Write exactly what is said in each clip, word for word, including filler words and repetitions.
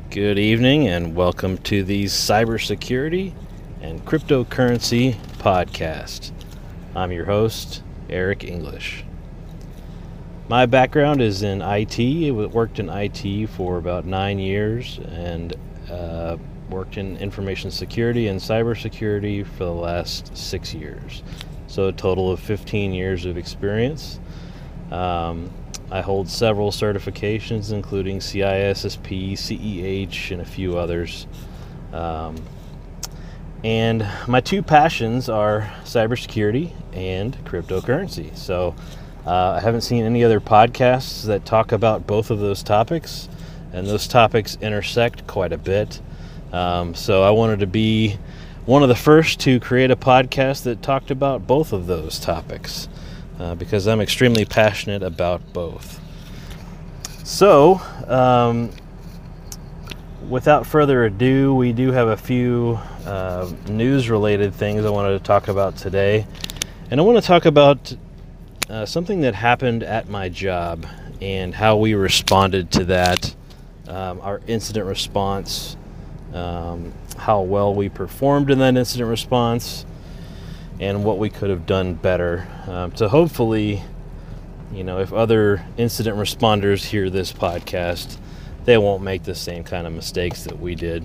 Good evening and welcome to the Cybersecurity and Cryptocurrency Podcast. I'm your host, Eric English. My background is in I T. I worked in I T for about nine years and uh, worked in information security and cybersecurity for the last six years. So a total of fifteen years of experience. Um, I hold several certifications, including C I S S P, C E H, and a few others. Um, and my two passions are cybersecurity and cryptocurrency. So uh, I haven't seen any other podcasts that talk about both of those topics, and those topics intersect quite a bit. Um, so I wanted to be one of the first to create a podcast that talked about both of those topics. Uh, because I'm extremely passionate about both. So, um, without further ado, we do have a few uh, news-related things I wanted to talk about today. And I want to talk about uh, something that happened at my job and how we responded to that, um, our incident response, um, how well we performed in that incident response, and what we could have done better um, to hopefully, you know, if other incident responders hear this podcast, they won't make the same kind of mistakes that we did.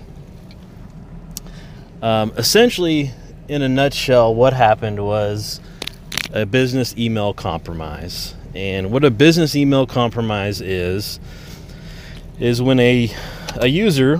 Um, essentially, in a nutshell, what happened was a business email compromise. And what a business email compromise is, is when a, a user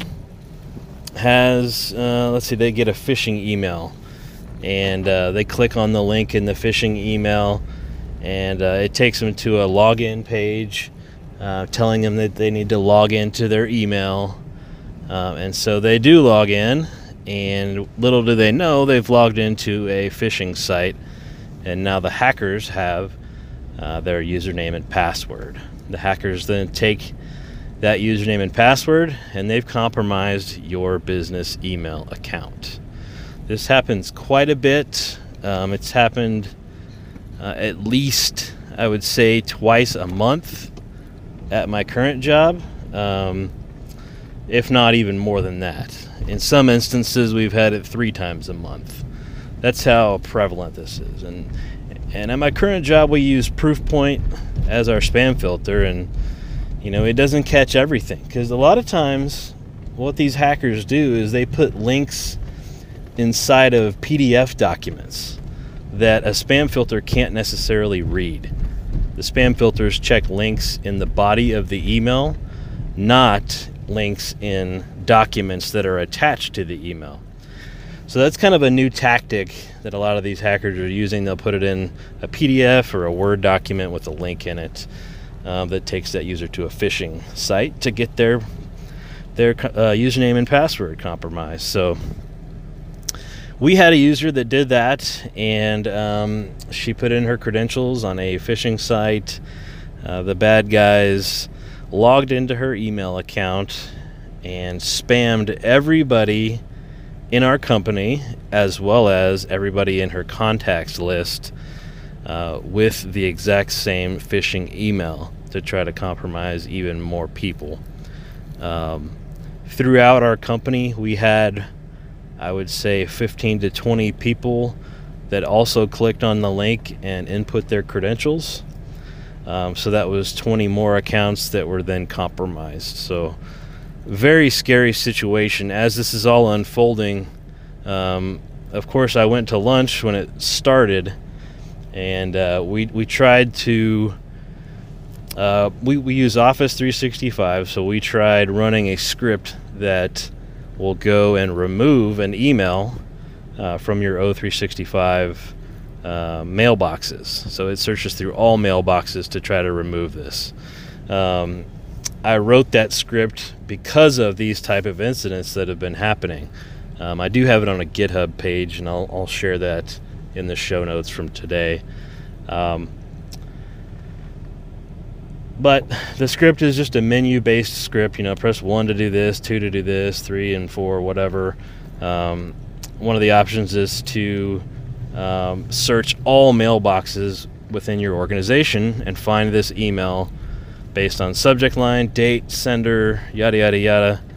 has, uh, let's see, they get a phishing email. And uh, they click on the link in the phishing email, and uh, it takes them to a login page uh, telling them that they need to log into their email. Uh, and so they do log in, and little do they know they've logged into a phishing site, and now the hackers have uh, their username and password. The hackers then take that username and password, and they've compromised your business email account. This happens quite a bit. Um, it's happened uh, at least, I would say, twice a month at my current job, um, if not even more than that. In some instances, we've had it three times a month. That's how prevalent this is. And, and at my current job, we use Proofpoint as our spam filter, and you know, it doesn't catch everything. Because a lot of times, what these hackers do is they put links inside of P D F documents that a spam filter can't necessarily read. The spam filters check links in the body of the email, not links in documents that are attached to the email. So that's kind of a new tactic that a lot of these hackers are using. They'll put it in a P D F or a Word document with a link in it um, that takes that user to a phishing site to get their their uh, username and password compromised. So we had a user that did that, and um, she put in her credentials on a phishing site. Uh, the bad guys logged into her email account and spammed everybody in our company, as well as everybody in her contacts list, uh, with the exact same phishing email to try to compromise even more people. Um, throughout our company, we had, I would say, fifteen to twenty people that also clicked on the link and input their credentials. Um, so that was twenty more accounts that were then compromised. So very scary situation. As this is all unfolding, um, of course, I went to lunch when it started, and uh, we we tried to uh, we we use Office three sixty-five, so we tried running a script that will go and remove an email uh, from your O three sixty-five uh, mailboxes. So it searches through all mailboxes to try to remove this. Um, I wrote that script because of these type of incidents that have been happening. Um, I do have it on a GitHub page, and I'll, I'll share that in the show notes from today. Um, But the script is just a menu-based script. You know, press one to do this, two to do this, three and four, whatever. Um, one of the options is to um, search all mailboxes within your organization and find this email based on subject line, date, sender, yada, yada, yada,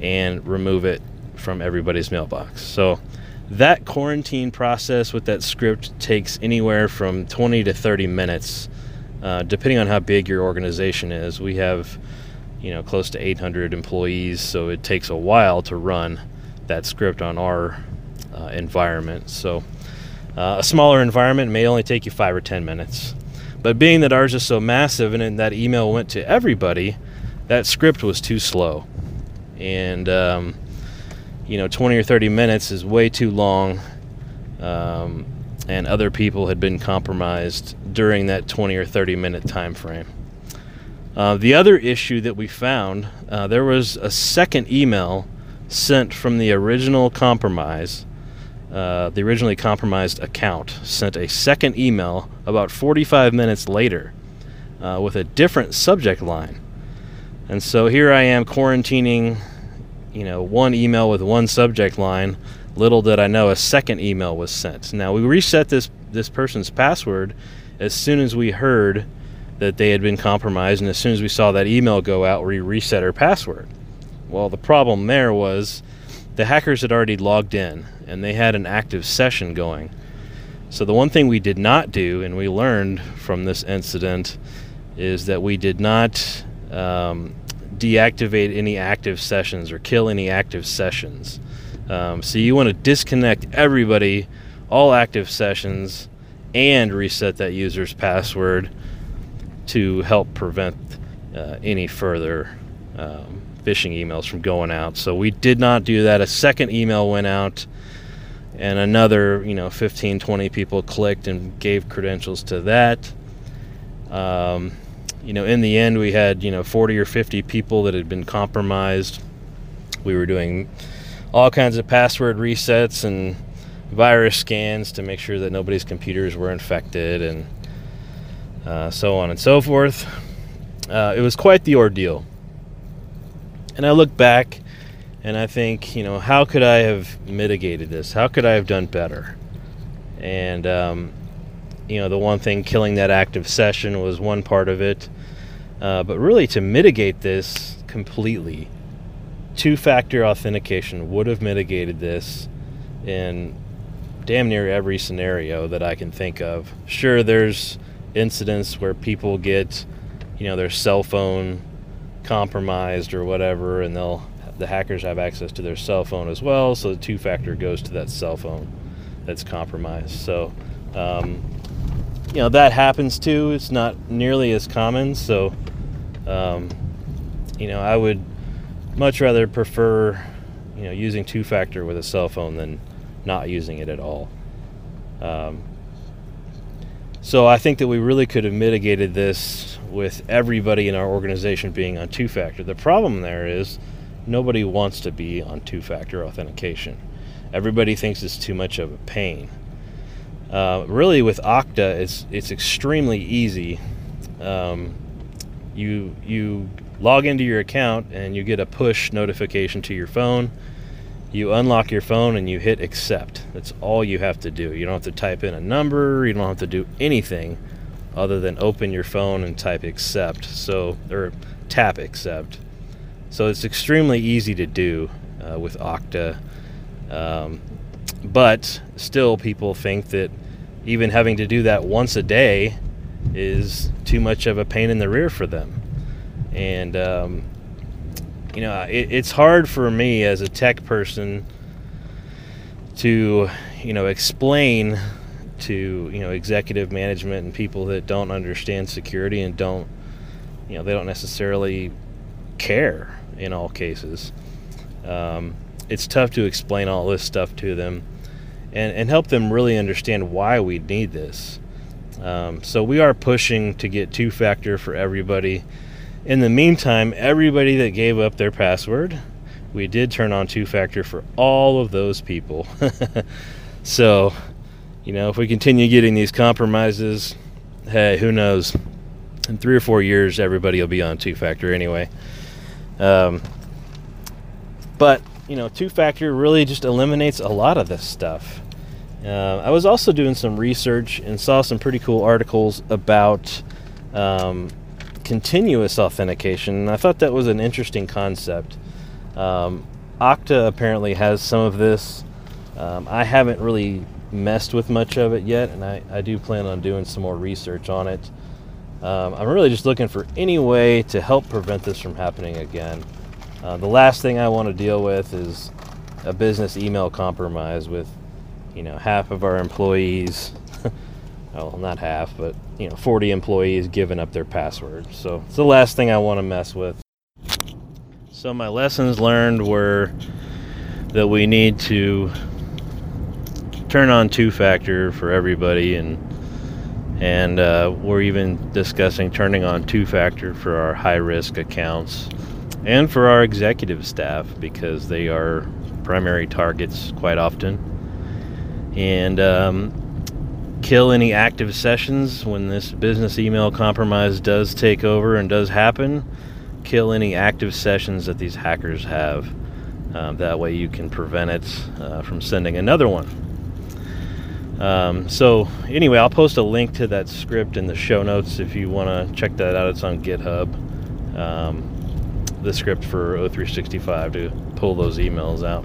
and remove it from everybody's mailbox. So that quarantine process with that script takes anywhere from twenty to thirty minutes, uh, depending on how big your organization is. We have, you know, close to eight hundred employees, so it takes a while to run that script on our uh, environment. So uh, a smaller environment may only take you five or ten minutes. But being that ours is so massive and that email went to everybody, that script was too slow. And, um, you know, twenty or thirty minutes is way too long. Um, and other people had been compromised during that twenty or thirty minute time frame. Uh, the other issue that we found, uh, there was a second email sent from the original compromise. Uh, the originally compromised account sent a second email about forty-five minutes later uh, with a different subject line. And so here I am quarantining, you know, one email with one subject line. Little did I know a second email was sent. Now, we reset this this person's password as soon as we heard that they had been compromised, and as soon as we saw that email go out, we reset her password. Well, the problem there was the hackers had already logged in, and they had an active session going. So the one thing we did not do, and we learned from this incident, is that we did not um, deactivate any active sessions or kill any active sessions. Um, so you want to disconnect everybody, all active sessions, and reset that user's password to help prevent uh, any further um, phishing emails from going out. So we did not do that. A second email went out, and another, you know, fifteen, twenty people clicked and gave credentials to that. Um, you know, in the end, we had, you know, forty or fifty people that had been compromised. We were doing all kinds of password resets and virus scans to make sure that nobody's computers were infected, and uh, so on and so forth. Uh, it was quite the ordeal. And I look back and I think, you know, how could I have mitigated this? How could I have done better? And, um, you know, the one thing, killing that active session, was one part of it. Uh, but really, to mitigate this completely, two-factor authentication would have mitigated this in damn near every scenario that I can think of. Sure, there's incidents where people get, you know, their cell phone compromised or whatever, and they'll the hackers have access to their cell phone as well, so the two-factor goes to that cell phone that's compromised. So um, you know, that happens too. It's not nearly as common, so um, you know, I would much rather prefer, you know, using two-factor with a cell phone than not using it at all. Um, so I think that we really could have mitigated this with everybody in our organization being on two-factor. The problem there is nobody wants to be on two-factor authentication. Everybody thinks it's too much of a pain. Uh, really, with Okta, it's it's extremely easy. Um, you you log into your account and you get a push notification to your phone. You unlock your phone and you hit accept. That's all you have to do. You don't have to type in a number. You don't have to do anything other than open your phone and type accept. So or tap accept. So it's extremely easy to do uh, with Okta. Um, but still, people think that even having to do that once a day is too much of a pain in the rear for them. And um, you know, it, it's hard for me as a tech person to, you know, explain to, you know, executive management and people that don't understand security and don't, you know, they don't necessarily care in all cases. Um, it's tough to explain all this stuff to them and, and help them really understand why we need this. Um, so we are pushing to get two-factor for everybody. In the meantime, everybody that gave up their password, we did turn on two-factor for all of those people. So, you know, if we continue getting these compromises, hey, who knows? In three or four years, everybody will be on two-factor anyway. Um, but, you know, two-factor really just eliminates a lot of this stuff. Uh, I was also doing some research and saw some pretty cool articles about um, continuous authentication, and I thought that was an interesting concept. Um, Okta apparently has some of this. Um, I haven't really messed with much of it yet, and I, I do plan on doing some more research on it. Um, I'm really just looking for any way to help prevent this from happening again. Uh, the last thing I want to deal with is a business email compromise with, you know, half of our employees, well, not half, but, you know, forty employees giving up their password. So it's the last thing I want to mess with. So my lessons learned were that we need to turn on two-factor for everybody, and and uh, we're even discussing turning on two-factor for our high-risk accounts and for our executive staff, because they are primary targets quite often. And um, kill any active sessions when this business email compromise does take over and does happen. Kill any active sessions that these hackers have. Um, that way you can prevent it uh, from sending another one. Um, so anyway, I'll post a link to that script in the show notes if you want to check that out. It's on GitHub. Um, the script for O three sixty-five to pull those emails out.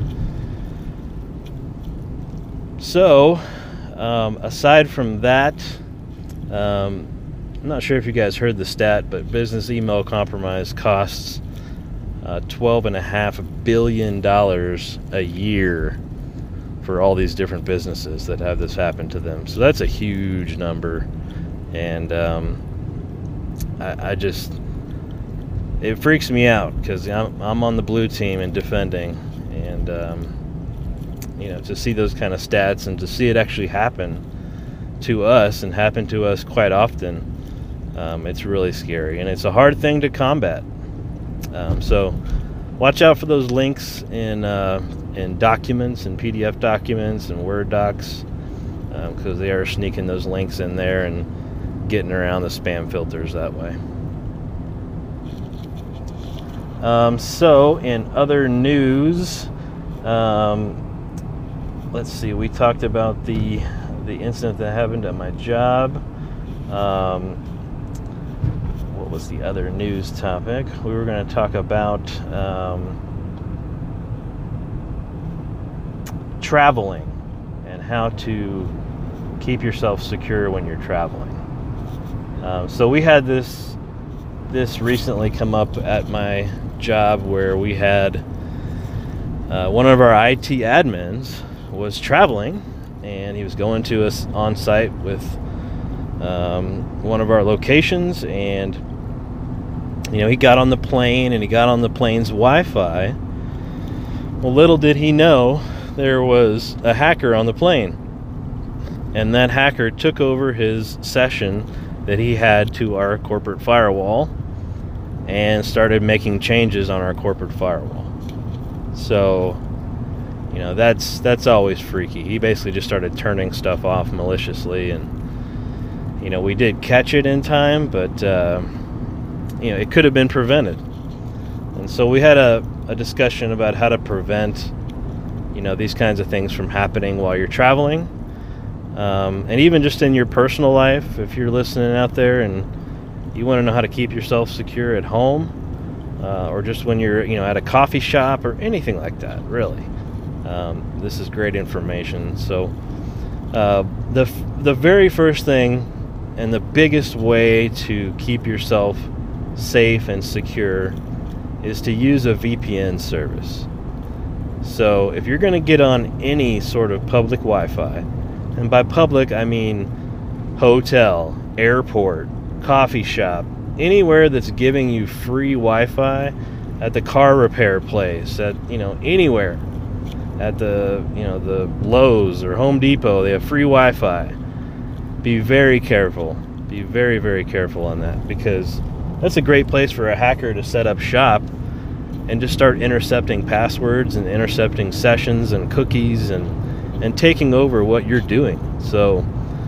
So um, aside from that, um, I'm not sure if you guys heard the stat, but business email compromise costs uh, twelve and a half billion dollars a year for all these different businesses that have this happen to them. So that's a huge number, and um, I, I just it freaks me out because I'm, I'm on the blue team and defending, and um, you know, to see those kind of stats and to see it actually happen to us and happen to us quite often. Um, it's really scary, and it's a hard thing to combat. Um, so watch out for those links in uh, in documents and P D F documents and Word docs, because um, they are sneaking those links in there and getting around the spam filters that way. Um, so in other news, um, let's see, we talked about the the incident that happened at my job. Um, What was the other news topic? We were going to talk about um, traveling and how to keep yourself secure when you're traveling. Um, so we had this this recently come up at my job where we had uh, one of our I T admins was traveling, and he was going to us on site with um, one of our locations, and you know, he got on the plane and he got on the plane's Wi-Fi. Well, little did he know there was a hacker on the plane, and that hacker took over his session that he had to our corporate firewall and started making changes on our corporate firewall. So, you know, that's that's always freaky. He basically just started turning stuff off maliciously, and you know, we did catch it in time, but uh, you know, it could have been prevented. And so we had a, a discussion about how to prevent, you know, these kinds of things from happening while you're traveling, um, and even just in your personal life. If you're listening out there and you want to know how to keep yourself secure at home, uh, or just when you're, you know, at a coffee shop or anything like that, really, um, this is great information. So uh, the the very first thing and the biggest way to keep yourself safe and secure is to use a V P N service. So if you're going to get on any sort of public Wi-Fi, and by public I mean hotel, airport, coffee shop, anywhere that's giving you free Wi-Fi, at the car repair place, at, you know, anywhere, at the, you know, the Lowe's or Home Depot, they have free Wi-Fi. Be very careful. Be very, very careful on that, because that's a great place for a hacker to set up shop and just start intercepting passwords and intercepting sessions and cookies and, and taking over what you're doing. So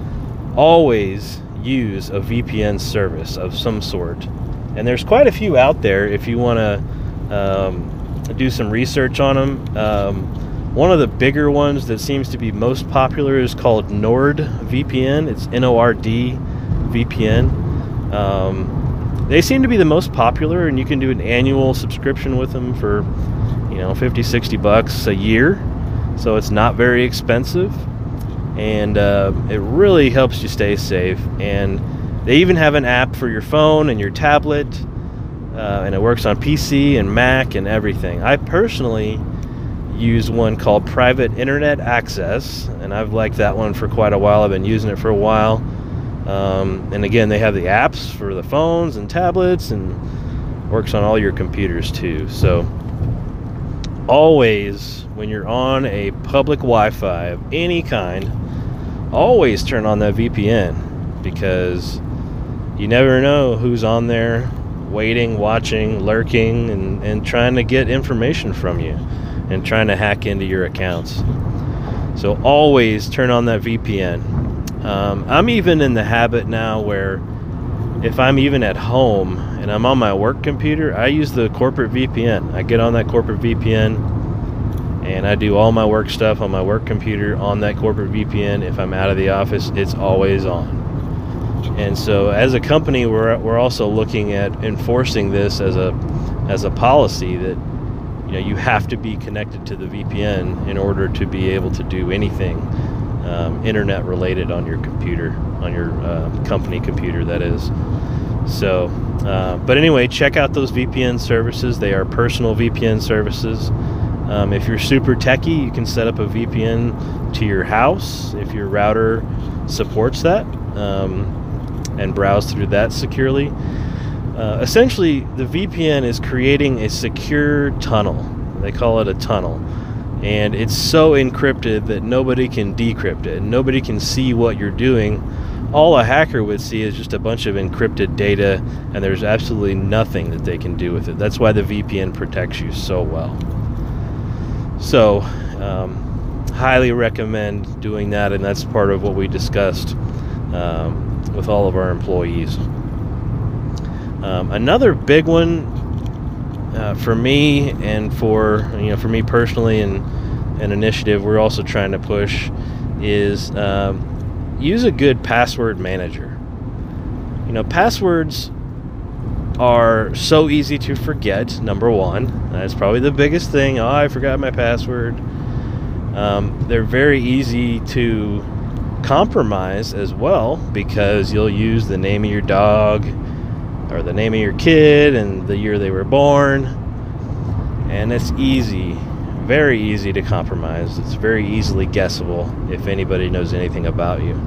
always use a V P N service of some sort. And there's quite a few out there if you want to um, do some research on them. Um, one of the bigger ones that seems to be most popular is called NordVPN. It's N O R D V P N. Um, they seem to be the most popular, and you can do an annual subscription with them for, you know, fifty, sixty bucks a year. So it's not very expensive, and uh, it really helps you stay safe. And they even have an app for your phone and your tablet, uh, and it works on P C and Mac and everything. I personally use one called Private Internet Access, and I've liked that one for quite a while. I've been using it for a while. Um, and again, they have the apps for the phones and tablets, and works on all your computers too. So always, when you're on a public Wi-Fi of any kind, always turn on that V P N, because you never know who's on there waiting, watching, lurking, and, and trying to get information from you and trying to hack into your accounts. So always turn on that V P N. Um, I'm even in the habit now where if I'm even at home and I'm on my work computer, I use the corporate V P N. I get on that corporate V P N and I do all my work stuff on my work computer on that corporate V P N. If I'm out of the office, it's always on. And so as a company, we're, we're also looking at enforcing this as a as a policy that, you know, you have to be connected to the V P N in order to be able to do anything um, internet related on your computer, on your uh, company computer, that is. So, uh, but anyway, check out those V P N services. They are personal V P N services. Um, if you're super techie, you can set up a V P N to your house if your router supports that, um, and browse through that securely. Uh, essentially, the V P N is creating a secure tunnel. They call it a tunnel. And it's so encrypted that nobody can decrypt it. Nobody can see what you're doing. All a hacker would see is just a bunch of encrypted data, and there's absolutely nothing that they can do with it. That's why the V P N protects you so well. So, um, highly recommend doing that, and that's part of what we discussed um, with all of our employees. Um, another big one uh, for me, and for you know for me personally, and an initiative we're also trying to push, is um, use a good password manager. You know, passwords are so easy to forget. Number one, that's probably the biggest thing. Oh, I forgot my password. Um, they're very easy to compromise as well, because you'll use the name of your dog or the name of your kid and the year they were born, and it's easy, very easy to compromise. It's very easily guessable if anybody knows anything about you.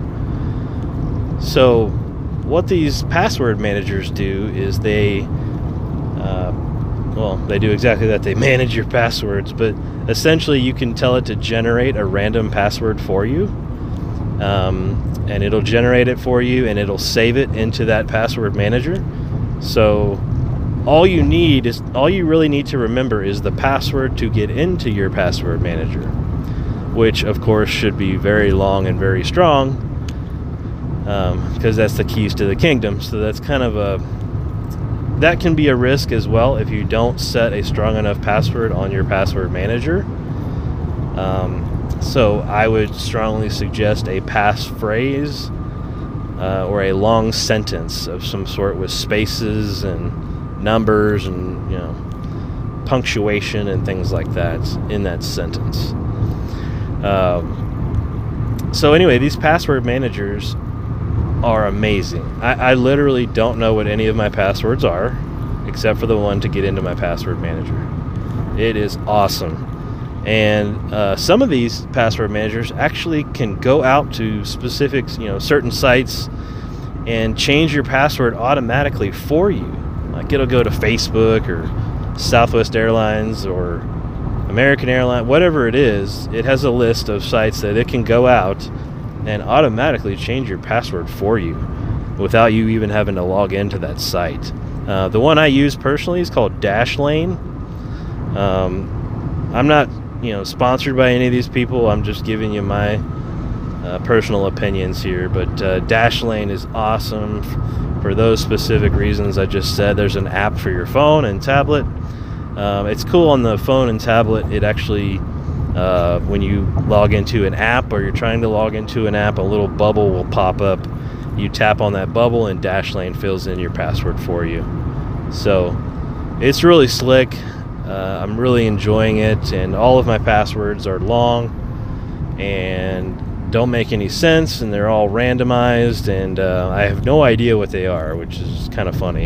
So what these password managers do is they uh, well they do exactly that. They manage your passwords, but essentially you can tell it to generate a random password for you, um, and it'll generate it for you, and it'll save it into that password manager. So all you need is all you really need to remember is the password to get into your password manager, which of course should be very long and very strong, because um, that's the keys to the kingdom. So that's kind of a that can be a risk as well if you don't set a strong enough password on your password manager. Um, so I would strongly suggest a passphrase. Uh, or a long sentence of some sort with spaces and numbers and, you know, punctuation and things like that in that sentence. Um, so anyway, these password managers are amazing. I, I literally don't know what any of my passwords are, except for the one to get into my password manager. It is awesome. And uh, some of these password managers actually can go out to specific, you know, certain sites and change your password automatically for you. Like it'll go to Facebook or Southwest Airlines or American Airlines, whatever it is. It has a list of sites that it can go out and automatically change your password for you without you even having to log into that site. Uh, the one I use personally is called Dashlane. Um, I'm not you know, sponsored by any of these people. I'm just giving you my uh, personal opinions here. But uh, Dashlane is awesome f- for those specific reasons I just said. There's an app for your phone and tablet. Um, it's cool on the phone and tablet. It actually, uh, when you log into an app or you're trying to log into an app, a little bubble will pop up you tap on that bubble and Dashlane fills in your password for you. So it's really slick. Uh, I'm really enjoying it, and all of my passwords are long and don't make any sense, and they're all randomized, and uh, I have no idea what they are, which is kind of funny.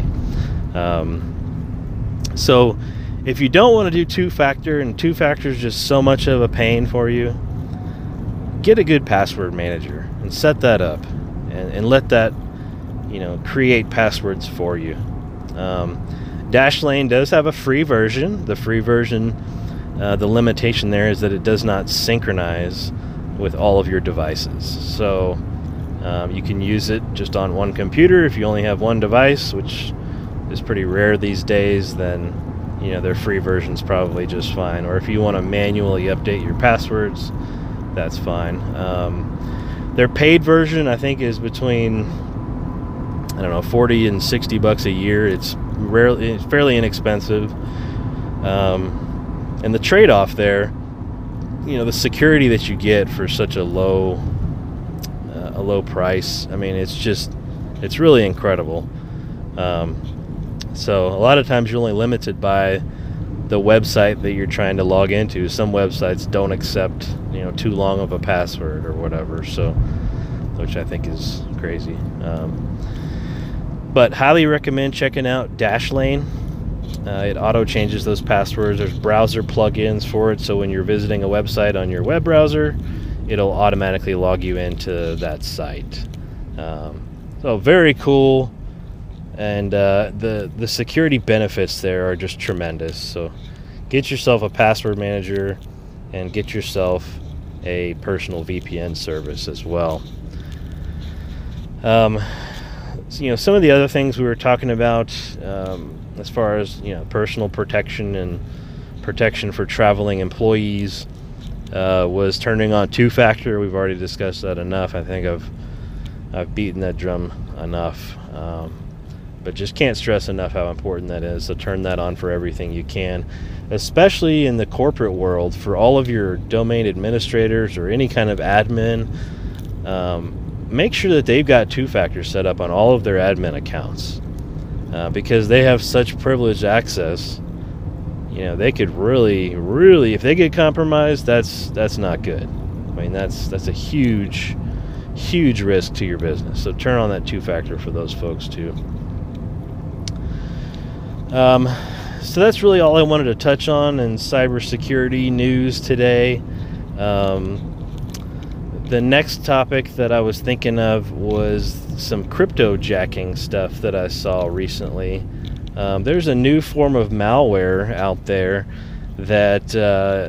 Um, so if you don't want to do two-factor, and two-factor is just so much of a pain for you, get a good password manager and set that up, and, and let that, you know, create passwords for you. Um, Dashlane does have a free version. The free version, uh, the limitation there is that it does not synchronize with all of your devices. So um, you can use it just on one computer. If you only have one device, which is pretty rare these days, then you know their free version's probably just fine. Or if you want to manually update your passwords, that's fine. Um, their paid version, I think, is between, I don't know, forty and sixty bucks a year. It's rarely, it's fairly inexpensive. Um, and the trade-off there, you know, the security that you get for such a low, uh, a low price. I mean, it's just, it's really incredible. Um, so a lot of times you're only limited by the website that you're trying to log into. Some websites don't accept, you know, too long of a password or whatever. So, which I think is crazy. Um, But highly recommend checking out Dashlane. Uh, it auto changes those passwords. There's browser plugins for it, so when you're visiting a website on your web browser, it'll automatically log you into that site. Um, so very cool, and uh, the the security benefits there are just tremendous. So get yourself a password manager and get yourself a personal V P N service as well. Um, You know, some of the other things we were talking about um, as far as, you know, personal protection and protection for traveling employees uh, was turning on two-factor. We've already discussed that enough. I think I've I've beaten that drum enough, um, but just can't stress enough how important that is. So turn that on for everything you can, especially in the corporate world. For all of your domain administrators or any kind of admin, um, make sure that they've got two-factor set up on all of their admin accounts, uh, because they have such privileged access. You know, they could really, really, if they get compromised, that's that's not good. I mean, that's that's a huge, huge risk to your business. So turn on that two-factor for those folks too. Um, so that's really all I wanted to touch on in cybersecurity news today. Um, The next topic that I was thinking of was some crypto jacking stuff that I saw recently. Um, there's a new form of malware out there that uh,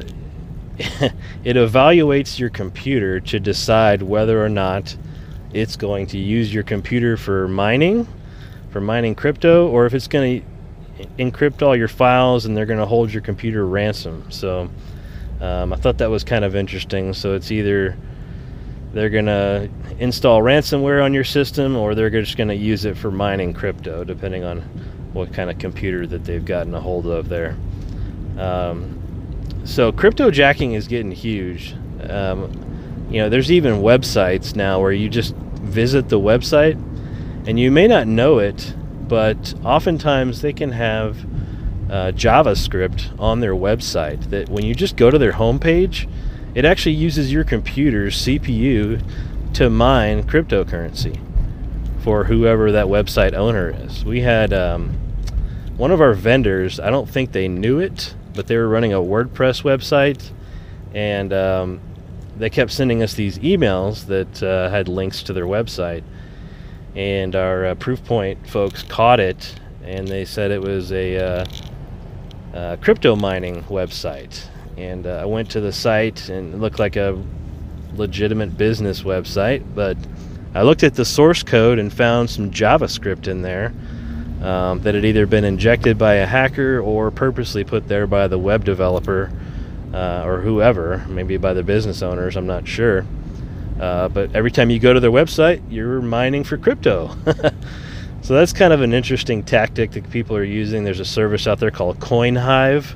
it evaluates your computer to decide whether or not it's going to use your computer for mining, for mining crypto, or if it's going to encrypt all your files and they're going to hold your computer ransom. So um, I thought that was kind of interesting. So it's either they're going to install ransomware on your system, or they're just going to use it for mining crypto, depending on what kind of computer that they've gotten a hold of there. Um, so crypto jacking is getting huge. Um, you know, there's even websites now where you just visit the website, and you may not know it, but oftentimes they can have uh, JavaScript on their website that when you just go to their homepage, it actually uses your computer's C P U to mine cryptocurrency for whoever that website owner is. We had um, one of our vendors, I don't think they knew it, but they were running a WordPress website, and um, they kept sending us these emails that uh, had links to their website. And our uh, Proofpoint folks caught it, and they said it was a uh, uh, crypto mining website. And uh, I went to the site, and it looked like a legitimate business website, but I looked at the source code and found some JavaScript in there um, that had either been injected by a hacker or purposely put there by the web developer uh, or whoever, maybe by the business owners, I'm not sure. Uh, but every time you go to their website, you're mining for crypto. So that's kind of an interesting tactic that people are using. There's a service out there called CoinHive.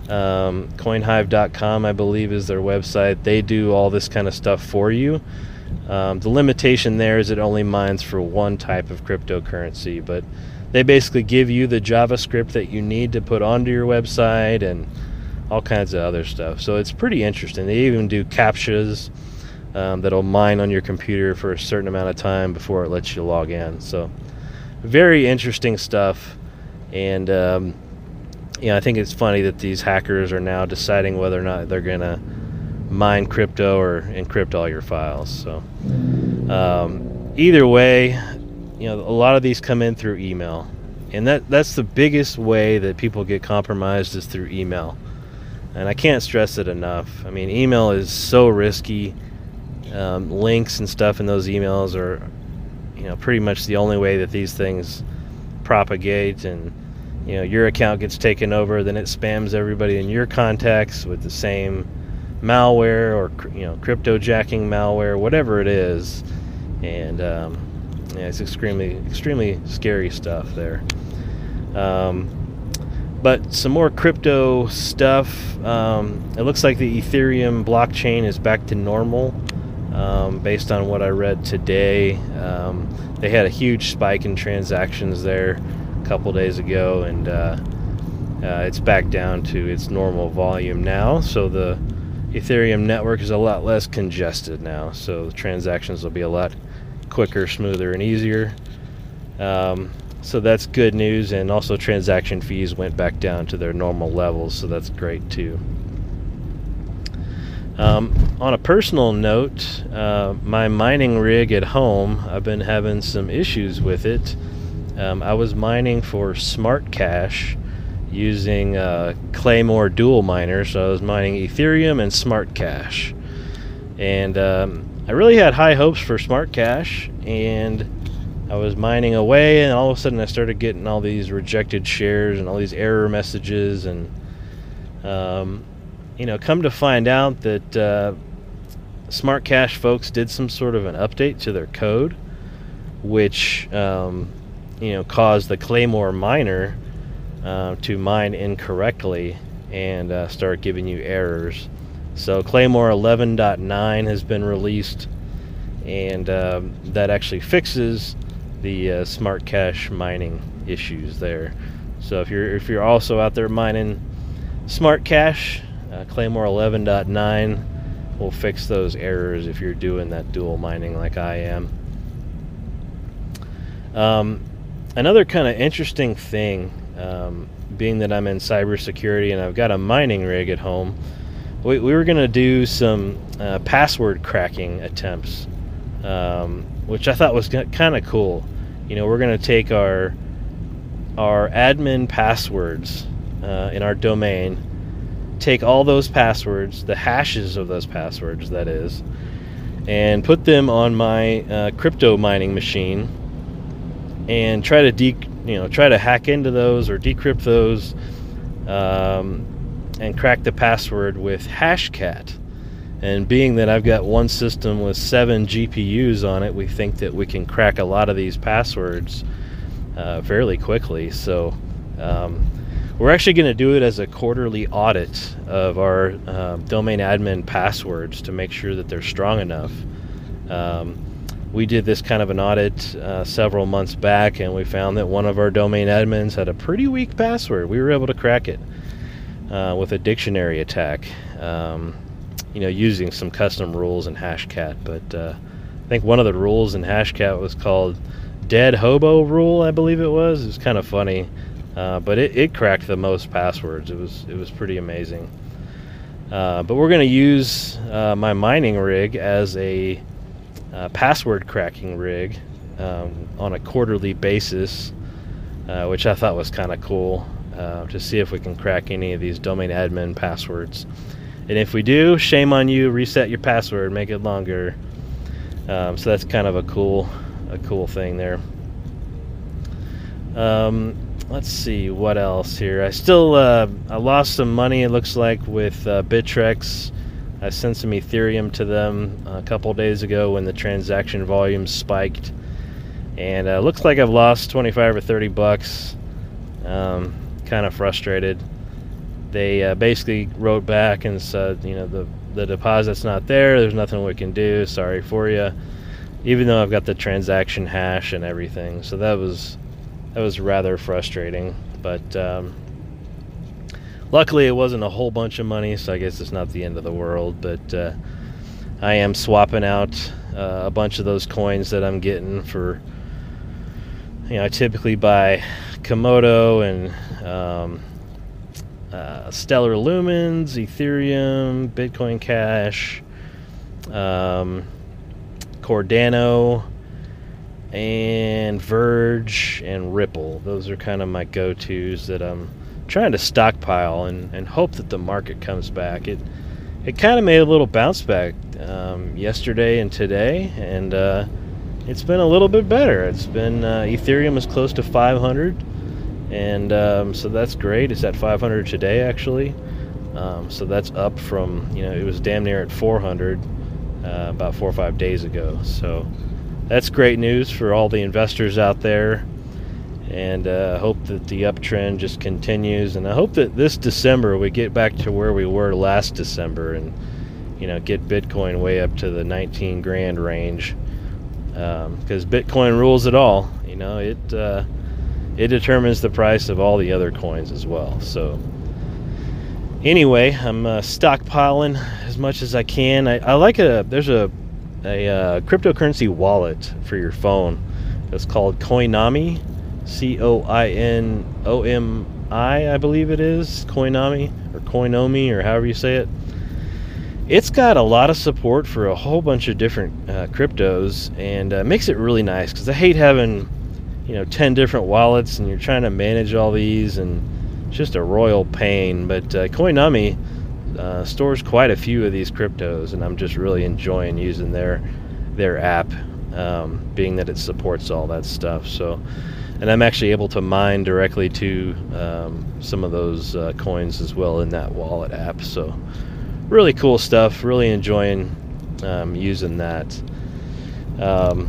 Um, coinhive dot com, I believe, is their website. They do all this kind of stuff for you. Um, the limitation there is it only mines for one type of cryptocurrency, but they basically give you the JavaScript that you need to put onto your website and all kinds of other stuff. So it's pretty interesting. They even do CAPTCHAs um, that'll mine on your computer for a certain amount of time before it lets you log in. So very interesting stuff. And um, you know, I think it's funny that these hackers are now deciding whether or not they're gonna mine crypto or encrypt all your files. So um, either way, you know, a lot of these come in through email, and that that's the biggest way that people get compromised is through email. And I can't stress it enough. I mean, email is so risky. Um, links and stuff in those emails are, you know, pretty much the only way that these things propagate. And you know, your account gets taken over, then it spams everybody in your contacts with the same malware or, you know, cryptojacking malware, whatever it is. And um, yeah, it's extremely, extremely scary stuff there. Um, but some more crypto stuff. Um, it looks like the Ethereum blockchain is back to normal, um, based on what I read today. Um, they had a huge spike in transactions there a couple days ago, and uh, uh, it's back down to its normal volume now. So the Ethereum network is a lot less congested now, so the transactions will be a lot quicker, smoother, and easier. Um, so that's good news. And also transaction fees went back down to their normal levels, so that's great too. Um, on a personal note, uh, my mining rig at home, I've been having some issues with it. Um, I was mining for Smart Cash using uh, Claymore dual miners. So I was mining Ethereum and Smart Cash, and um, I really had high hopes for Smart Cash, and I was mining away, and all of a sudden I started getting all these rejected shares and all these error messages, and um, you know, come to find out that uh, Smart Cash folks did some sort of an update to their code, which um, you know, caused the Claymore miner uh, to mine incorrectly and uh, start giving you errors. So Claymore eleven point nine has been released, and um, that actually fixes the uh, Smart Cash mining issues there. So if you're if you're also out there mining Smart Cash, uh, Claymore eleven point nine will fix those errors if you're doing that dual mining like I am. Um, another kind of interesting thing, um, being that I'm in cybersecurity and I've got a mining rig at home, we, we were going to do some uh, password cracking attempts, um, which I thought was kind of cool. You know, we're going to take our our admin passwords uh, in our domain, take all those passwords, the hashes of those passwords, that is, and put them on my uh, crypto mining machine, and try to de you know try to hack into those or decrypt those, um, and crack the password with Hashcat. And being that I've got one system with seven G P Us on it, we think that we can crack a lot of these passwords uh, fairly quickly. So um, we're actually going to do it as a quarterly audit of our uh, domain admin passwords to make sure that they're strong enough. Um, we did this kind of an audit uh, several months back, and we found that one of our domain admins had a pretty weak password. We were able to crack it uh, with a dictionary attack. Um, you know, using some custom rules in Hashcat. But uh, I think one of the rules in Hashcat was called Dead Hobo Rule, I believe it was. It was kind of funny, uh, but it, it cracked the most passwords. It was it was pretty amazing. Uh, but we're going to use uh, my mining rig as a uh, password cracking rig um, on a quarterly basis, uh, which I thought was kind of cool, uh, to see if we can crack any of these domain admin passwords. And if we do, shame on you, reset your password, make it longer. Um, so that's kind of a cool a cool thing there. Um, let's see, what else here? I still uh, I lost some money, it looks like, with uh, Bittrex. I sent some Ethereum to them a couple days ago when the transaction volume spiked. And it uh, looks like I've lost twenty-five or thirty bucks. Um, kind of frustrated. They uh, basically wrote back and said, you know, the the deposit's not there. There's nothing we can do. Sorry for you. Even though I've got the transaction hash and everything. So that was that was rather frustrating. But um, luckily it wasn't a whole bunch of money, so I guess it's not the end of the world. But uh, I am swapping out uh, a bunch of those coins that I'm getting for, you know, I typically buy Komodo and um, uh, Stellar Lumens, Ethereum, Bitcoin Cash, um, Cardano, and Verge and Ripple. Those are kind of my go-tos that I'm trying to stockpile and, and hope that the market comes back. It it kind of made a little bounce back um, yesterday and today, and uh, it's been a little bit better. It's been uh, Ethereum is close to five hundred, and um, so that's great. It's at five hundred today, actually. Um, so that's up from, you know, it was damn near at four hundred uh, about four or five days ago. So that's great news for all the investors out there, and uh, I hope that the uptrend just continues. And I hope that this December we get back to where we were last December, and, you know, get Bitcoin way up to the nineteen grand range, because um, Bitcoin rules it all. You know, it uh, it determines the price of all the other coins as well. So anyway, I'm uh, stockpiling as much as I can. I, I like a there's a a uh, cryptocurrency wallet for your phone. It's called Coinomi, C O I N O M I, I believe it is, Coinomi or Coinomi or however you say it. It's got a lot of support for a whole bunch of different uh, cryptos, and uh, makes it really nice, because I hate having, you know, ten different wallets and you're trying to manage all these, and it's just a royal pain. But uh, Coinomi uh, stores quite a few of these cryptos, and I'm just really enjoying using their their app, um, being that it supports all that stuff. So, and I'm actually able to mine directly to um, some of those uh, coins as well in that wallet app. So really cool stuff. Really enjoying um, using that. Um,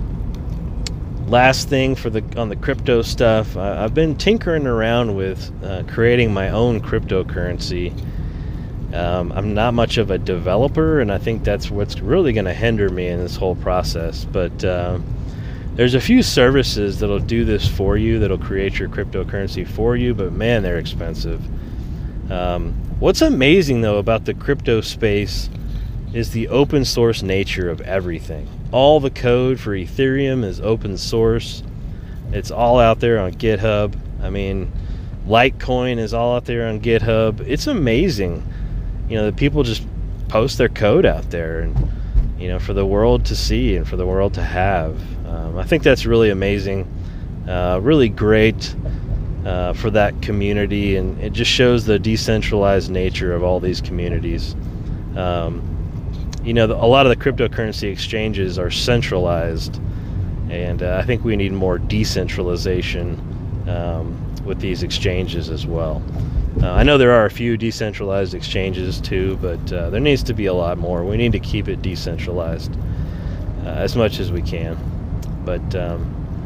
last thing for the on the crypto stuff, I, I've been tinkering around with uh, creating my own cryptocurrency. Um, I'm not much of a developer, and I think that's what's really going to hinder me in this whole process. But um, there's a few services that'll do this for you, that'll create your cryptocurrency for you, but man, they're expensive. Um, what's amazing though about the crypto space is the open source nature of everything. All the code for Ethereum is open source. It's all out there on GitHub. I mean, Litecoin is all out there on GitHub. It's amazing, you know, that people just post their code out there, and, you know, for the world to see and for the world to have. Um, I think that's really amazing, uh, really great uh, for that community, and it just shows the decentralized nature of all these communities. Um, you know, the, a lot of the cryptocurrency exchanges are centralized, and uh, I think we need more decentralization um, with these exchanges as well. Uh, I know there are a few decentralized exchanges too, but uh, there needs to be a lot more. We need to keep it decentralized uh, as much as we can. But um,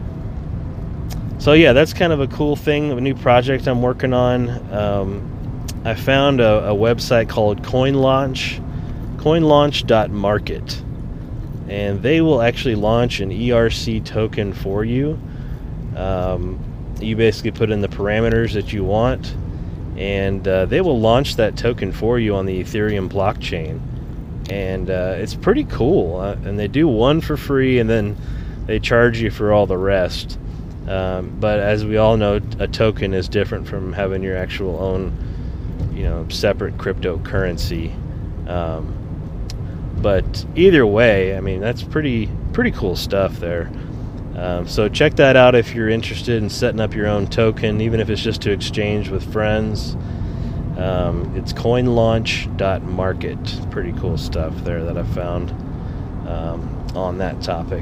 so yeah, that's kind of a cool thing, a new project I'm working on. Um, I found a, a website called CoinLaunch, coinlaunch dot market, and they will actually launch an E R C token for you. Um, you basically put in the parameters that you want, and uh, they will launch that token for you on the Ethereum blockchain. And uh, it's pretty cool. Uh, and they do one for free, and then they charge you for all the rest. Um, but as we all know, a token is different from having your actual own, you know, separate cryptocurrency. Um, but either way, I mean, that's pretty pretty cool stuff there. Um, so check that out if you're interested in setting up your own token, even if it's just to exchange with friends. Um, it's coinlaunch dot market. Pretty cool stuff there that I found um, on that topic.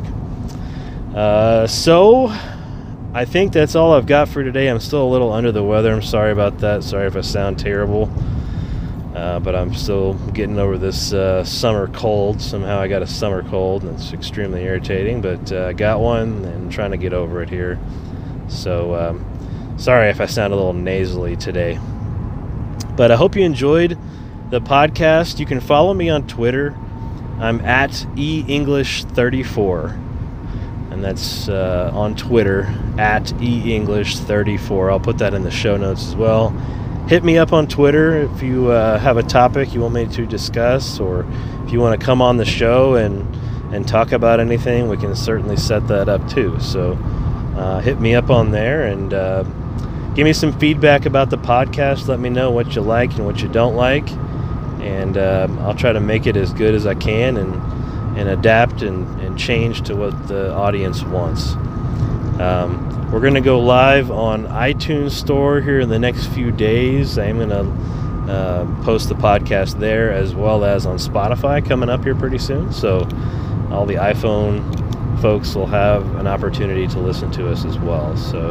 Uh, so I think that's all I've got for today. I'm still a little under the weather. I'm sorry about that. Sorry if I sound terrible. Uh, but I'm still getting over this uh, summer cold. Somehow I got a summer cold, and it's extremely irritating, but I uh, got one and trying to get over it here. So um, sorry if I sound a little nasally today. But I hope you enjoyed The podcast, you can follow me on Twitter. I'm at e english thirty-four, and that's uh, on Twitter, at e english thirty-four. I'll put that in the show notes as well. Hit me up on Twitter if you uh, have a topic you want me to discuss, or if you want to come on the show and, and talk about anything, we can certainly set that up too. So uh, hit me up on there and uh, give me some feedback about the podcast. Let me know what you like and what you don't like. And um, I'll try to make it as good as I can and and adapt and, and change to what the audience wants. Um, we're going to go live on iTunes Store here in the next few days. I'm going to uh, post the podcast there as well as on Spotify coming up here pretty soon. So all the iPhone folks will have an opportunity to listen to us as well. So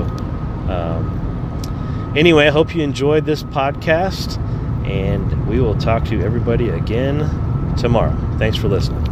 um, anyway, I hope you enjoyed this podcast. And we will talk to everybody again tomorrow. Thanks for listening.